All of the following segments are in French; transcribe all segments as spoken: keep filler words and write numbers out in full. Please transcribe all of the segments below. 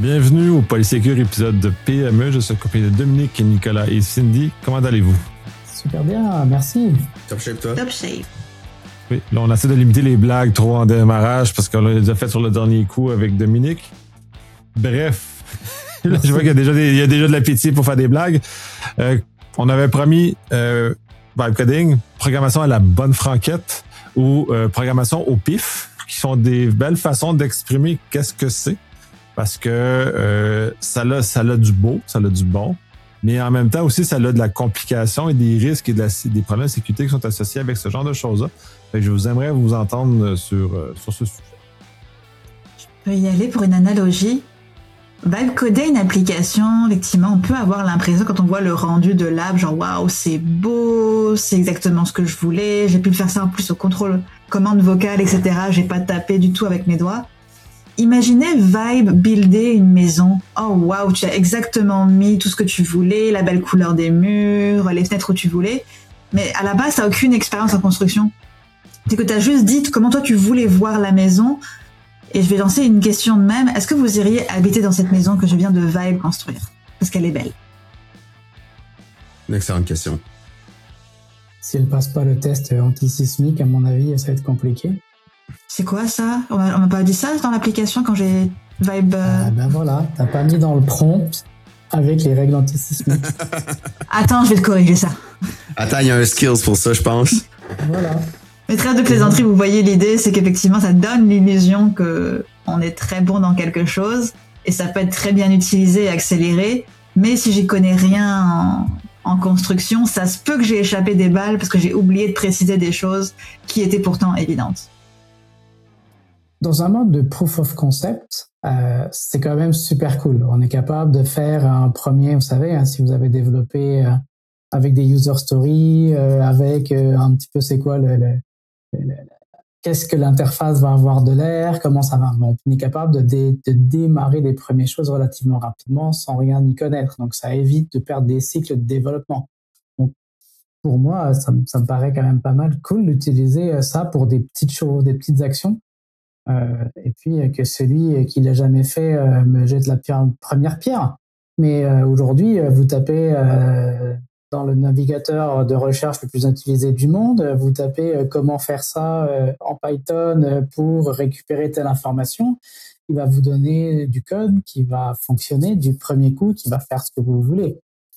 Bienvenue au Polysécure épisode de P M E. Je suis accompagné de Dominique, Nicolas et Cindy. Comment allez-vous? Super bien, merci. Top shape, toi? Top shape. Oui, là, on essaie de limiter les blagues trop en démarrage parce qu'on l'a déjà fait sur le dernier coup avec Dominique. Bref, là, je vois qu'il y a déjà, des, il y a déjà de l'appétit pour faire des blagues. Euh, on avait promis euh, vibe coding, programmation à la bonne franquette ou euh, programmation au pif, qui sont des belles façons d'exprimer qu'est-ce que c'est. Parce que euh, ça a, ça a du beau, ça a du bon, mais en même temps aussi, ça a de la complication et des risques et de la, des problèmes de sécurité qui sont associés avec ce genre de choses-là. Fait que je vous aimerais vous entendre sur, euh, sur ce sujet. Je peux y aller pour une analogie. Vibe coder une application, effectivement, on peut avoir l'impression quand on voit le rendu de l'app, genre waouh, c'est beau, c'est exactement ce que je voulais, j'ai pu le faire ça en plus au contrôle, commande vocale, et cetera. J'ai pas tapé du tout avec mes doigts. Imaginez Vibe builder une maison. Oh waouh, tu as exactement mis tout ce que tu voulais, la belle couleur des murs, les fenêtres où tu voulais. Mais à la base, t'as aucune expérience en construction. C'est que t'as juste dit comment toi tu voulais voir la maison. Et je vais lancer une question de même. Est-ce que vous iriez habiter dans cette maison que je viens de Vibe construire? Parce qu'elle est belle. Une excellente question. Si elle passe pas le test antisismique, à mon avis, ça va être compliqué. C'est quoi ça? On m'a, on m'a pas dit ça dans l'application quand j'ai Vibe... Euh... Ah ben voilà, t'as pas mis dans le prompt avec les règles antisismiques. Attends, je vais te corriger ça. Attends, il y a un skills pour ça, je pense. Voilà. Mais trêve de plaisanterie, vous voyez l'idée, c'est qu'effectivement, ça donne l'illusion que on est très bon dans quelque chose et ça peut être très bien utilisé et accéléré. Mais si j'y connais rien en, en construction, ça se peut que j'ai échappé des balles parce que j'ai oublié de préciser des choses qui étaient pourtant évidentes. Dans un mode de proof of concept, euh, c'est quand même super cool. On est capable de faire un premier, vous savez, hein, si vous avez développé euh, avec des user stories, euh, avec euh, un petit peu c'est quoi le, le, le, le qu'est-ce que l'interface va avoir de l'air, comment ça va. Bon, on est capable de, dé, de démarrer les premières choses relativement rapidement sans rien y connaître. Donc ça évite de perdre des cycles de développement. Donc pour moi, ça, ça me paraît quand même pas mal cool d'utiliser ça pour des petites choses, des petites actions. Euh, et puis que celui qui l'a jamais fait euh, me jette la pierre, première pierre. Mais euh, aujourd'hui, vous tapez euh, dans le navigateur de recherche le plus utilisé du monde, vous tapez euh, comment faire ça euh, en Python pour récupérer telle information, il va vous donner du code qui va fonctionner du premier coup, qui va faire ce que vous voulez.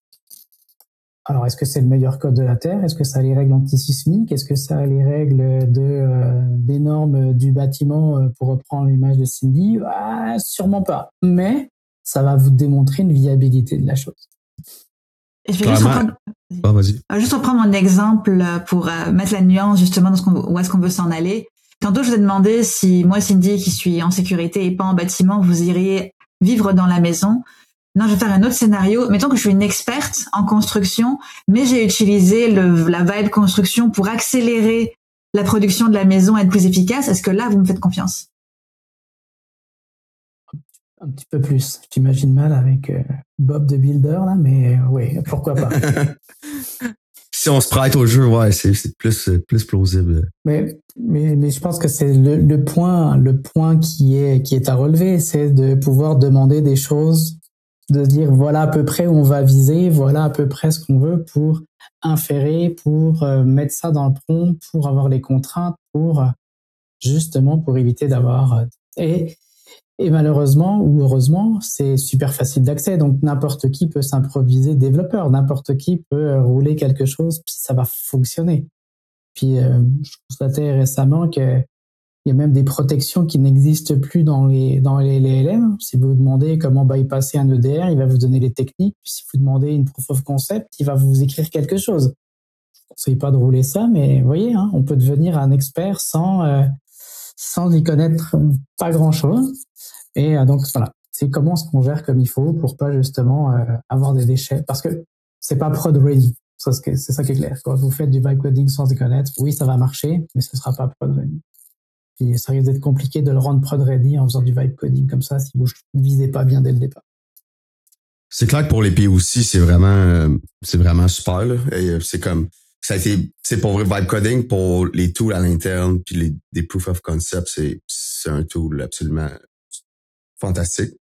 Alors, est-ce que c'est le meilleur code de la Terre? Est-ce que ça a les règles antisismiques? Est-ce que ça a les règles de, euh, des normes du bâtiment, euh, pour reprendre l'image de Cindy? Ah, sûrement pas. Mais ça va vous démontrer une viabilité de la chose. Et je vais juste reprendre, ah, vas-y. juste reprendre mon exemple pour euh, mettre la nuance justement dans ce qu'on, où est-ce qu'on veut s'en aller. Tantôt, je vous ai demandé si moi, Cindy, qui suis en sécurité et pas en bâtiment, vous iriez vivre dans la maison. Non, je vais faire un autre scénario. Mettons que je suis une experte en construction, mais j'ai utilisé le, la vibe construction pour accélérer la production de la maison et être plus efficace. Est-ce que là, vous me faites confiance? Un petit peu plus. Je t'imagine mal avec euh, Bob de Builder, là, mais euh, oui, pourquoi pas. Si on se prête au jeu, ouais, c'est, c'est plus, plus plausible. Mais, mais, mais je pense que c'est le, le point, le point qui est, qui est à relever, c'est de pouvoir demander des choses, de dire voilà à peu près où on va viser, voilà à peu près ce qu'on veut pour inférer, pour euh, mettre ça dans le prompt, pour avoir les contraintes, pour euh, justement pour éviter d'avoir... Euh, et, et malheureusement ou heureusement, c'est super facile d'accès, donc n'importe qui peut s'improviser développeur, n'importe qui peut euh, rouler quelque chose, puis ça va fonctionner. Puis euh, je constatais récemment que il y a même des protections qui n'existent plus dans les dans les, les L M. Si vous demandez comment bypasser un E D R, il va vous donner les techniques. Puis si vous demandez une proof of concept, il va vous écrire quelque chose. Je ne conseille pas de rouler ça, mais vous voyez, hein, on peut devenir un expert sans euh, sans y connaître pas grand-chose. Et euh, donc voilà, c'est comment est-ce qu'on gère comme il faut pour pas justement euh, avoir des déchets. Parce que c'est pas prod ready. Ça, c'est ça qui est clair. Quand vous faites du vibe coding sans y connaître, oui, ça va marcher, mais ce sera pas prod ready. Puis ça risque d'être compliqué de le rendre prod ready en faisant du vibe coding comme ça si vous ne visez pas bien dès le départ. C'est clair que pour les P O C, c'est vraiment, euh, c'est vraiment super, là. Et c'est comme, ça a été, c'est pour vrai vibe coding, pour les tools à l'interne, puis les, des proof of concept, c'est, c'est un tool absolument fantastique.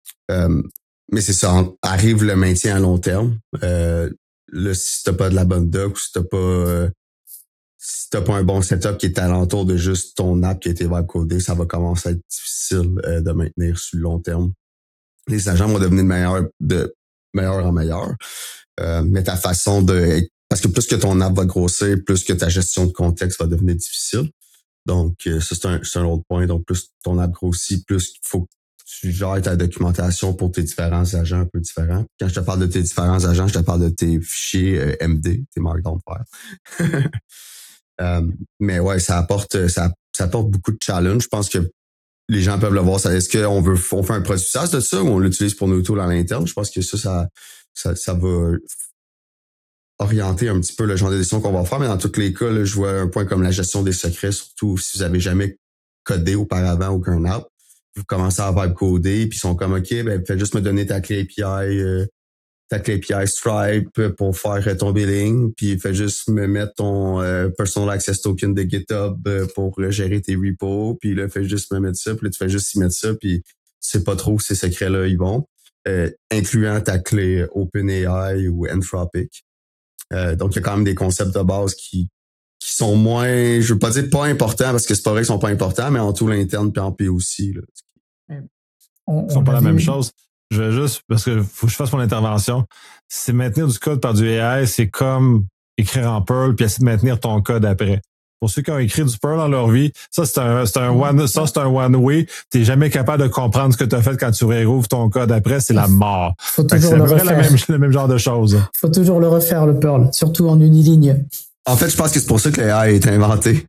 Euh, mais c'est ça, arrive le maintien à long terme. Euh, là, si t'as pas de la bonne doc ou si t'as pas euh, si t'as pas un bon setup qui est alentour de juste ton app qui a été webcodé, ça va commencer à être difficile euh, de maintenir sur le long terme. Les agents vont devenir de meilleur, de meilleur en meilleur. Euh, mais ta façon de... Parce que plus que ton app va grossir, plus que ta gestion de contexte va devenir difficile. Donc, euh, ça, c'est un, c'est un autre point. Donc, plus ton app grossit, plus il faut que tu gères ta documentation pour tes différents agents un peu différents. Quand je te parle de tes différents agents, je te parle de tes fichiers euh, M D, tes Markdown files. euh, mais ouais, ça apporte, ça, ça apporte beaucoup de challenge. Je pense que les gens peuvent le voir. Ça, est-ce qu'on veut, on fait un produit SaaS de ça ou on l'utilise pour nos tools à l'interne? Je pense que ça, ça, ça, ça va orienter un petit peu le genre de décision qu'on va faire. Mais dans tous les cas, là, je vois un point comme la gestion des secrets, surtout si vous avez jamais codé auparavant aucun app. Vous commencez à vibe coder, puis ils sont comme, OK, ben, fais juste me donner ta clé A P I, euh, ta clé A P I Stripe pour faire ton billing, puis fais juste me mettre ton euh, Personal Access Token de GitHub euh, pour euh, gérer tes repos, puis là, fais juste me mettre ça, puis là, tu fais juste y mettre ça, puis tu sais pas trop où ces secrets-là ils vont, euh, incluant ta clé OpenAI ou Anthropic. Euh, donc, il y a quand même des concepts de base qui qui sont moins, je veux pas dire pas importants, parce que c'est pas vrai qu'ils sont pas importants, mais en tout l'interne puis en P O C. Là. On, Ils sont on pas la vu... même chose. Je vais juste, parce que faut que je fasse mon intervention, c'est maintenir du code par du A I, c'est comme écrire en Perl puis essayer de maintenir ton code après. Pour ceux qui ont écrit du Perl dans leur vie, ça c'est un, c'est un one, ça c'est un one way. T'es jamais capable de comprendre ce que tu as fait quand tu réouvres ton code après, c'est la mort. Faut toujours c'est le à peu près refaire. la même, le même genre de choses. Faut toujours le refaire le Perl, surtout en uniligne. En fait, je pense que c'est pour ça que l'A I a été inventé.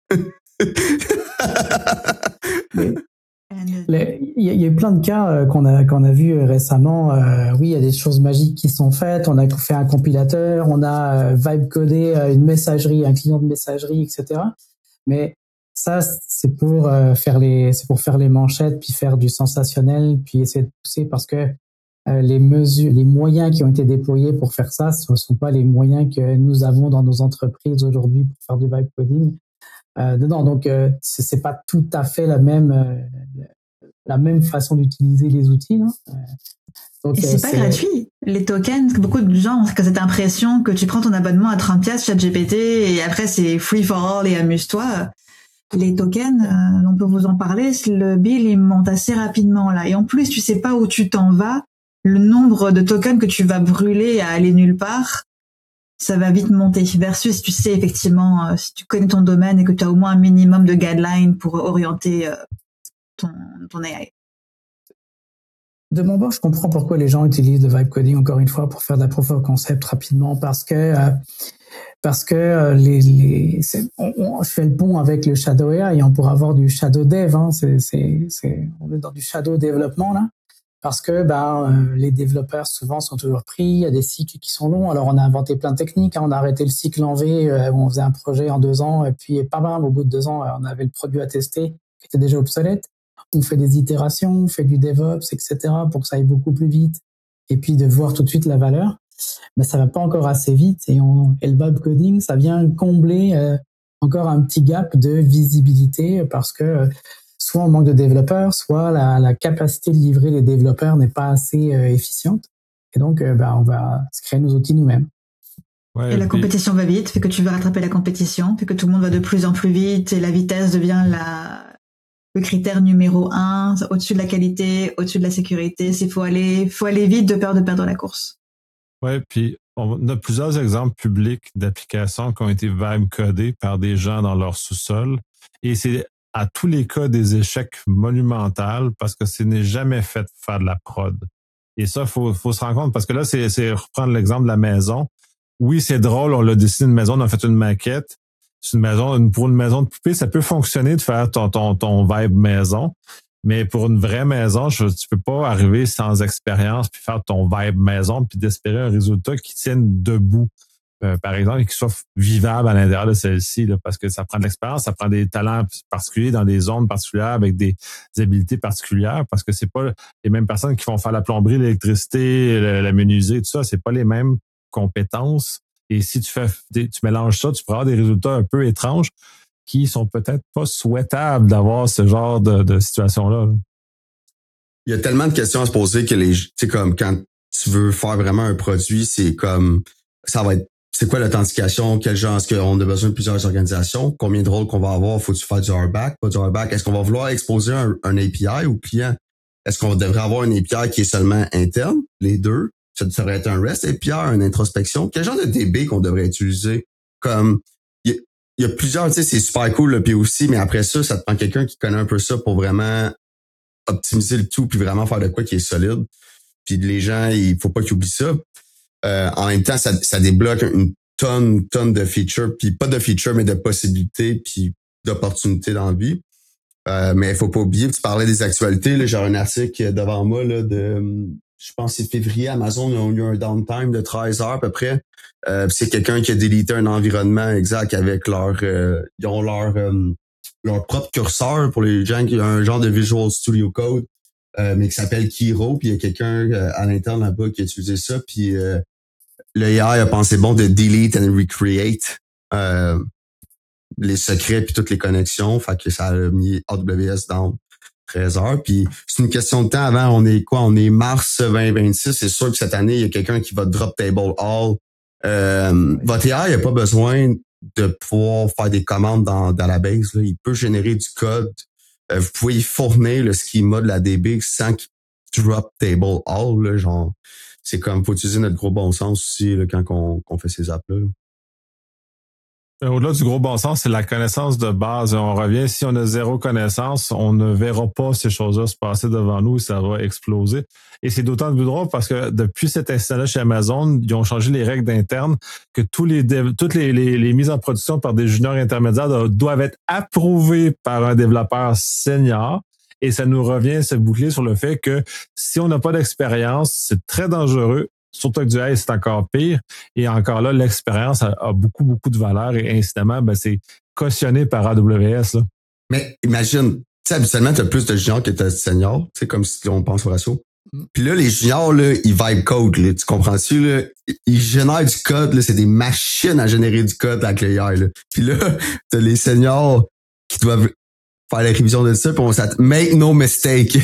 Il y, y a eu plein de cas euh, qu'on a qu'on a vu récemment. Euh, oui, il y a des choses magiques qui sont faites. On a fait un compilateur, on a euh, vibe codé euh, une messagerie, un client de messagerie, et cetera. Mais ça, c'est pour euh, faire les, c'est pour faire les manchettes, puis faire du sensationnel, puis essayer de pousser parce que euh, les mesures, les moyens qui ont été déployés pour faire ça, ce ne sont pas les moyens que nous avons dans nos entreprises aujourd'hui pour faire du vibe coding. Euh, dedans. Donc, euh, c'est, c'est pas tout à fait la même, euh, la même façon d'utiliser les outils. Là. Euh, donc, et c'est, c'est pas gratuit. Les tokens, beaucoup de gens ont cette impression que tu prends ton abonnement à trente piastres ChatGPT et après c'est free for all et amuse-toi. Les tokens, euh, on peut vous en parler, le bill il monte assez rapidement là. Et en plus, tu sais pas où tu t'en vas. Le nombre de tokens que tu vas brûler à aller nulle part, ça va vite monter. Versus, tu sais effectivement, euh, si tu connais ton domaine et que tu as au moins un minimum de guidelines pour orienter euh, ton, ton A I. De mon bord, je comprends pourquoi les gens utilisent le vibe coding encore une fois pour faire de la proof of concept rapidement, parce que euh, parce que euh, les, les c'est, on, on fait le pont avec le shadow A I, on pourra avoir du shadow dev, hein, c'est, c'est, c'est, on est dans du shadow développement là. Parce que ben, euh, les développeurs souvent sont toujours pris, il y a des cycles qui sont longs. Alors on a inventé plein de techniques, hein. On a arrêté le cycle en V, euh, où on faisait un projet en deux ans, et puis pas mal, au bout de deux ans, euh, on avait le produit à tester qui était déjà obsolète. On fait des itérations, on fait du DevOps, et cetera pour que ça aille beaucoup plus vite, et puis de voir tout de suite la valeur. Mais ça va pas encore assez vite, et, on, et le vibe coding, ça vient combler euh, encore un petit gap de visibilité, parce que euh, soit on manque de développeurs, soit la, la capacité de livrer les développeurs n'est pas assez euh, efficiente. Et donc, euh, bah, on va se créer nos outils nous-mêmes. Ouais, et la puis... compétition va vite, fait que tu veux rattraper la compétition, fait que tout le monde va de plus en plus vite et la vitesse devient la... le critère numéro un, au-dessus de la qualité, au-dessus de la sécurité. C'est faut aller, faut aller vite de peur de perdre la course. Ouais, puis on a plusieurs exemples publics d'applications qui ont été vibe codées par des gens dans leur sous-sol. Et c'est à tous les cas des échecs monumentaux parce que ce n'est jamais fait pour faire de la prod. Et ça, faut, faut se rendre compte parce que là, c'est, c'est reprendre l'exemple de la maison. Oui, c'est drôle, on l'a dessiné une maison, on a fait une maquette. C'est une maison, une, pour une maison de poupée, ça peut fonctionner de faire ton, ton, ton vibe maison. Mais pour une vraie maison, je, tu peux pas arriver sans expérience puis faire ton vibe maison puis d'espérer un résultat qui tienne debout. Euh, par exemple, et qui soit vivable à l'intérieur de celle-ci, là, parce que ça prend de l'expérience, ça prend des talents particuliers dans des zones particulières avec des, des habiletés particulières, parce que c'est pas les mêmes personnes qui vont faire la plomberie, l'électricité, la, la menuiserie, tout ça, c'est pas les mêmes compétences. Et si tu fais, tu mélanges ça, tu pourras avoir des résultats un peu étranges qui sont peut-être pas souhaitables d'avoir ce genre de, de situation-là. Là. Il y a tellement de questions à se poser que les, tu sais, comme quand tu veux faire vraiment un produit, c'est comme, ça va être, c'est quoi l'authentification? Quel genre? Est-ce qu'on a besoin de plusieurs organisations? Combien de rôles qu'on va avoir? Faut-tu faire du hardback? Pas du hardback? Est-ce qu'on va vouloir exposer un, un A P I au client? Est-ce qu'on devrait avoir un A P I qui est seulement interne? Les deux? Ça devrait être un REST A P I, une introspection? Quel genre de D B qu'on devrait utiliser? Comme, il y, y a plusieurs, tu sais, c'est super cool, le P O C, mais après ça, ça te prend quelqu'un qui connaît un peu ça pour vraiment optimiser le tout puis vraiment faire de quoi qui est solide. Puis les gens, il faut pas qu'ils oublient ça. Euh, en même temps, ça, ça débloque une tonne, tonne de features, puis pas de features, mais de possibilités, puis d'opportunités dans la vie. Euh, mais il faut pas oublier, tu parlais des actualités, là, j'ai un article devant moi là, de, je pense que c'est février, Amazon ils ont eu un downtime de treize heures à peu près. Euh, c'est quelqu'un qui a délité un environnement exact avec leur, euh, ils ont leur euh, leur propre curseur pour les gens qui ont un genre de Visual Studio Code, euh, mais qui s'appelle Kiro, puis il y a quelqu'un euh, à l'interne là-bas qui a utilisé ça, puis euh, le A I a pensé bon de delete and recreate euh, les secrets puis toutes les connexions, fait que ça a mis A W S dans treize heures, puis c'est une question de temps avant, on est quoi, on est mars vingt vingt-six, c'est sûr que cette année, il y a quelqu'un qui va drop table all. Euh, votre A I n'a pas besoin de pouvoir faire des commandes dans, dans la base, là. Il peut générer du code. Euh, vous pouvez y fournir le schema de la D B sans qu'il drop table all, là, genre. C'est comme, faut utiliser notre gros bon sens aussi, là, quand on, on fait ces apps-là. Là. Au-delà du gros bon sens, c'est la connaissance de base. On revient, si on a zéro connaissance, on ne verra pas ces choses-là se passer devant nous et ça va exploser. Et c'est d'autant plus drôle parce que depuis cet instant-là chez Amazon, ils ont changé les règles d'interne que tous les dev- toutes les, les, les mises en production par des juniors intermédiaires doivent être approuvées par un développeur senior. Et ça nous revient se boucler sur le fait que si on n'a pas d'expérience, c'est très dangereux. Surtout avec du A I, c'est encore pire. Et encore là, l'expérience a, a beaucoup, beaucoup de valeur et incidemment, ben, c'est cautionné par A W S. Là. Mais imagine, tu sais, habituellement, tu as plus de juniors que de seniors, tu sais, comme si on pense au ratio. Puis là, les juniors, là, ils vibe code, là, tu comprends-tu? Là? Ils génèrent du code, là, c'est des machines à générer du code avec le A I. Là. Puis là, t'as les seniors qui doivent faire la révision de ça, puis on s'attend. Make no mistake.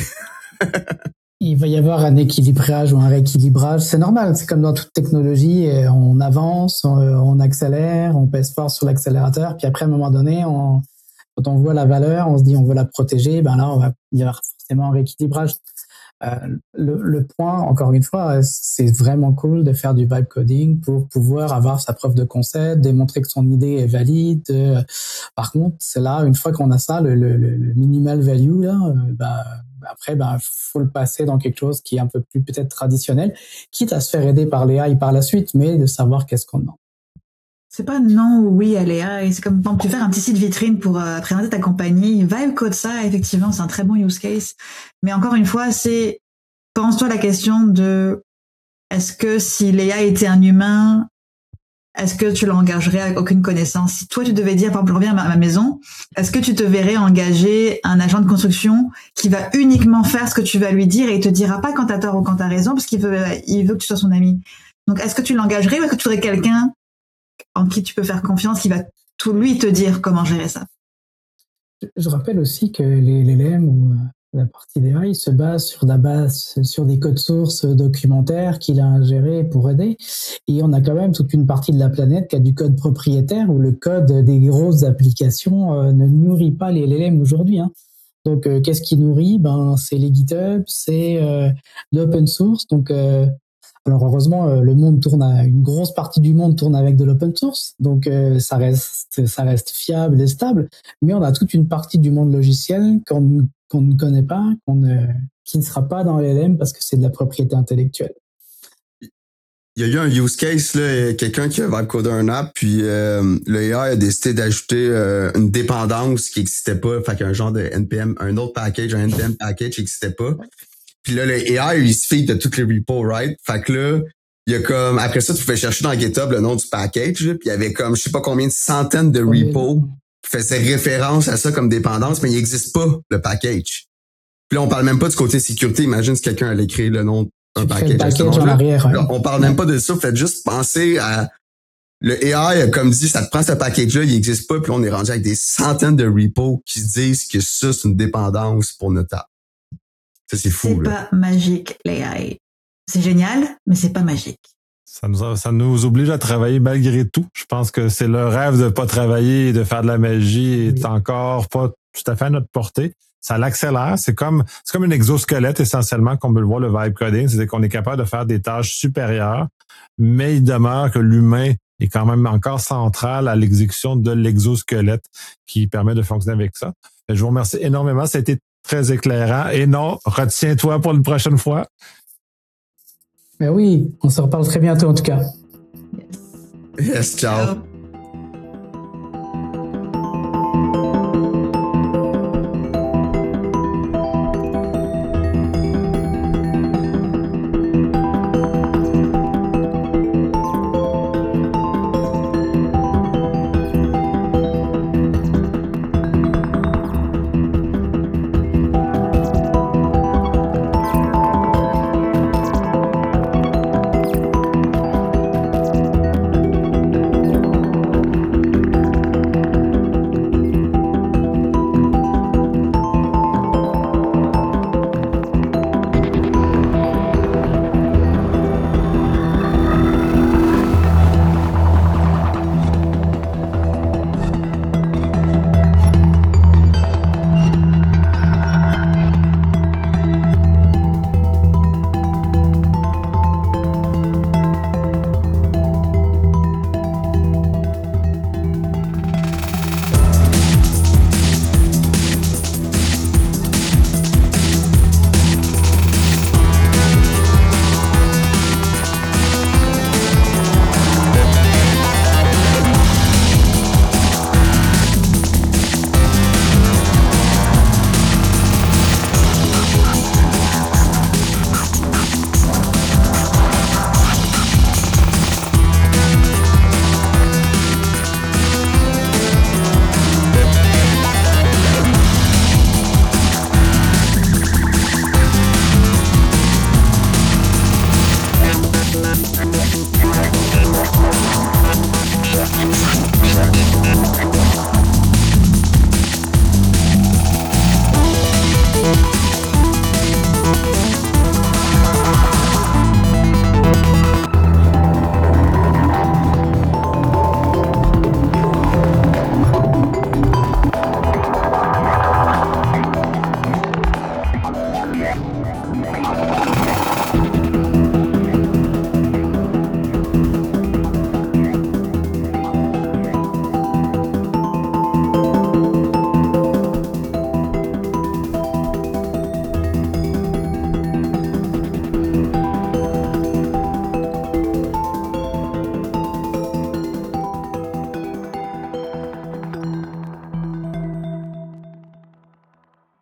Il va y avoir un équilibrage ou un rééquilibrage. C'est normal, c'est comme dans toute technologie, on avance, on accélère, on pèse fort sur l'accélérateur, puis après, à un moment donné, on, quand on voit la valeur, on se dit on veut la protéger, ben là, on va, il y aura forcément un rééquilibrage. Euh, le, le point, encore une fois, c'est vraiment cool de faire du vibe coding pour pouvoir avoir sa preuve de concept, démontrer que son idée est valide. Euh, par contre, c'est là, une fois qu'on a ça, le, le, le minimal value, là, euh, bah, après, ben, faut le passer dans quelque chose qui est un peu plus peut-être traditionnel, quitte à se faire aider par les A I par la suite, mais de savoir qu'est-ce qu'on demande. C'est pas non ou oui à l'A I, c'est comme quand tu fais un petit site vitrine pour euh, présenter ta compagnie, Vibe code ça, effectivement, c'est un très bon use case. Mais encore une fois, c'est, pense-toi la question de, est-ce que si Léa était un humain, est-ce que tu l'engagerais avec aucune connaissance? Si toi, tu devais dire, par exemple, je reviens à ma maison, est-ce que tu te verrais engager un agent de construction qui va uniquement faire ce que tu vas lui dire et il te dira pas quand t'as tort ou quand t'as raison parce qu'il veut, il veut que tu sois son ami. Donc, est-ce que tu l'engagerais ou est-ce que tu voudrais quelqu'un en qui tu peux faire confiance, qui va tout lui te dire comment gérer ça? Je rappelle aussi que les, les L M ou la partie des A I se base sur la base, sur des codes sources documentaires qu'il a ingérés pour aider. Et on a quand même toute une partie de la planète qui a du code propriétaire où le code des grosses applications euh, ne nourrit pas les L L M aujourd'hui. Hein. Donc, euh, qu'est-ce qui nourrit? Ben, c'est les GitHub, c'est euh, l'open source. Donc, euh, alors heureusement, euh, le monde tourne, à, une grosse partie du monde tourne avec de l'open source. Donc, euh, ça reste, ça reste fiable et stable. Mais on a toute une partie du monde logiciel qu'on qu'on ne connaît pas, qu'on ne, qui ne sera pas dans L L M parce que c'est de la propriété intellectuelle. Il y a eu un use case, là, quelqu'un qui va coder un app, puis euh, le A I a décidé d'ajouter euh, une dépendance qui n'existait pas, fait qu'un genre de N P M, un autre package, un N P M package qui n'existait pas. Puis là, le A I, il se feed de toutes les repos, right? Fait que là, il y a comme, après ça, tu pouvais chercher dans GitHub le nom du package, là, puis il y avait comme, je sais pas combien de centaines de repos qui faisaient référence à ça comme dépendance, mais il n'existe pas, le package. Puis là, on parle même pas du côté sécurité. Imagine si quelqu'un allait créer le nom d'un package. package en arrière, ouais. Là, on parle même pas de ça. Faites juste penser à, le A I a comme dit, ça te prend ce package-là, il n'existe pas, puis là, on est rendu avec des centaines de repos qui se disent que ça, c'est une dépendance pour notre app. Ça, c'est fou. C'est là. pas magique, l'A I. C'est génial, mais c'est pas magique. Ça nous, a, ça nous oblige à travailler malgré tout. Je pense que c'est le rêve de pas travailler et de faire de la magie est encore pas tout à fait à notre portée. Ça l'accélère. C'est comme, c'est comme un exosquelette essentiellement, comme on peut le voir, le vibe coding. C'est-à-dire qu'on est capable de faire des tâches supérieures, mais il demeure que l'humain est quand même encore central à l'exécution de l'exosquelette qui permet de fonctionner avec ça. Je vous remercie énormément. Ça a été très éclairant. Et non, retiens-toi pour une prochaine fois. Mais oui, on se reparle très bientôt en tout cas. Yes, ciao. Ciao.